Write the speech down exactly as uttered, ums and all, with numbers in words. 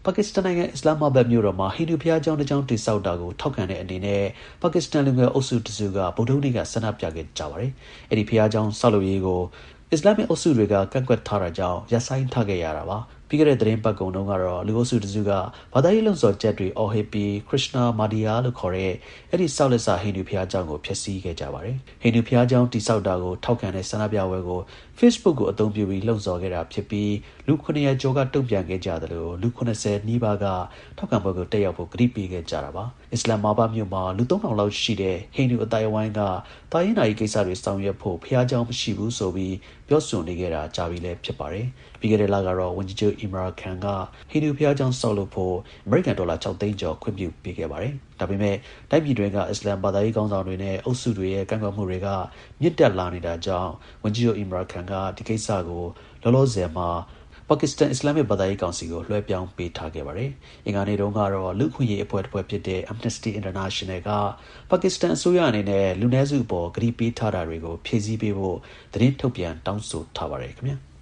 ပါကစ္စတန်နိုင်ငံအစ္စလာမ်မာဘတ်မြို့တော်မှာဟိန္ဒူဘုရားကျောင်းတစ်ကျောင်းတည်ဆောက်တာကိုထောက်ခံတဲ့အနေနဲ့ပါကစ္စတန်လူငယ်အုပ်စုတစုကဗုဒ္ဓဟူးနေ့ကဆန္ဒပြခဲ့ကြပါတယ်။အဲဒီဘုရားကျောင်းဆောက်လုပ်ရေးကိုအစ္စလာမ်အုပ်စုတွေကကန့်ကွက်ထားတာကြောင့်ရပ်ဆိုင်းထားခဲ့ရတာပါ။ပြီးခဲ့တဲ့သတင်းပတ်ကုန်တုန်းကတော့လူအုပ်စုတစုကဘာသာရေးလှုံ့ဆော်ချက်တွေအော်ဟစ်ပြီးခရစ်ယာန်မာဒီယာလို့ခေါ်တဲ့အဲ့ဒီဆောက်လက်စာဟိန္ဒူဘုရားကျောင်းကိုဖျက်ဆီးခဲ့ကြပါတယ်။ဟိန္ဒူဘုရားကျောင်းတည်ဆောက်တာကိုထောက်ခံတဲ့ဆန္ဒပြပွဲကို Facebook ကိုအသုံးပြုပြီးလှုံ့ဆော်ခဲ့တာဖြစ်ပြီးလူခုနှစ်ရာကျော်ကတုံ့ပြန်ခဲ့ကြတယ်လို့လူခုနှစ်ဆယ်နီးပါးကထောက်ခံပွဲကိုတက်ရောက်ဖို့ကတိပေးခဲ့ကြတာပါ။အစ္စလာမ်မာဘတ်မြို့မှာလူသုံးထောင်လောက်ရှိတဲ့ဟိန္ဒူအတိုင်းအဝိုင်းကတာရင်နာရီကိစ္စတွေဆောင်ရွက်ဖို့ဘုရားကျောင်းမရှိဘူးဆိုပြီးပြောဆိုနေခဲ့တာကြာပြီလည်းဖြစ်ပါတယ်။ပြီးခဲ့တဲ့လကတော့ဝန်ကြီးချုပ်အီမရာခန်ကဟိန္ဒူဘုရားကျောင်းဆောက်လုပ်ဖို့အမေရိကန်ဒေါ်လာ၆သိန်းကျော်ခွင့်ပြုပေးခဲ့ပါတယ်။ဒါပေမဲ့တိုင်းပြည်တွင်းကအစ္စလာမ်ဘာသာရေးခေါင်းဆောင်တွေနဲ့အုပ်စုတွေရဲ့ကန့်ကွက်မှုတွေကမြင့်တက်လာနေတာကြောင့်ဝန်ကြီးချုပ်အီမရာခန်ကဒီကိစ္စကိုလောလောဆယ်မှာပါကစ္စတန်အစ္စလာမစ်ဘာသာရေးကောင်စီကိုလွှဲပြောင်းပေးထားခဲ့ပါတယ်။အင်္ဂါနေ့တုန်းကတော့လူ့အခွင့်အရေးအဖွဲ့တစ်ဖွဲ့ဖြစ်တဲ့ Amnesty International ကပါကစ္စတန်အစိုးရအနေနဲ့လူနည်းစုအပေါ်ကတိပေးထားတာတွေကိုဖြည့်ဆည်းပေးဖို့သတင်းထုတ်ပြန်တောင်းဆိုထားပါတယ်ခင်ဗျာ။